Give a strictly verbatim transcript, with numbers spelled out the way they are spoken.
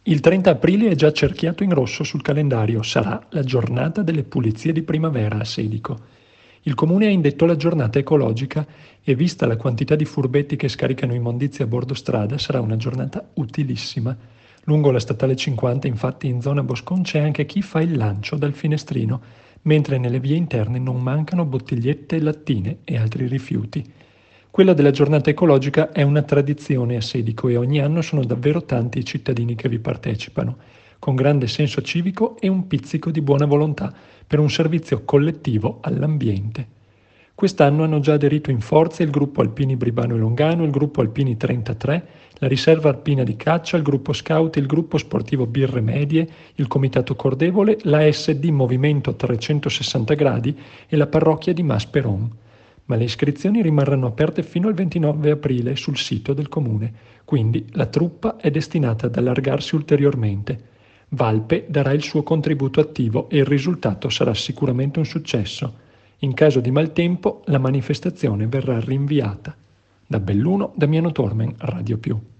Il trenta aprile è già cerchiato in rosso sul calendario, sarà la giornata delle pulizie di primavera a Sedico. Il comune ha indetto la giornata ecologica e vista la quantità di furbetti che scaricano immondizie a bordo strada sarà una giornata utilissima. Lungo la statale cinquanta infatti in zona Boscon c'è anche chi fa il lancio dal finestrino, mentre nelle vie interne non mancano bottigliette, lattine e altri rifiuti. Quella della giornata ecologica è una tradizione a Sedico e ogni anno sono davvero tanti i cittadini che vi partecipano, con grande senso civico e un pizzico di buona volontà per un servizio collettivo all'ambiente. Quest'anno hanno già aderito in forza il gruppo Alpini Bribano e Longano, il gruppo Alpini trentatré, la riserva alpina di caccia, il gruppo scout, il gruppo sportivo Birre Medie, il comitato Cordevole, l'A S D Movimento trecentosessanta gradi e la parrocchia di Masperon. Ma le iscrizioni rimarranno aperte fino al ventinove aprile sul sito del comune, quindi la truppa è destinata ad allargarsi ulteriormente. Valpe darà il suo contributo attivo e il risultato sarà sicuramente un successo. In caso di maltempo la manifestazione verrà rinviata. Da Belluno, Damiano Tormen, Radio Più.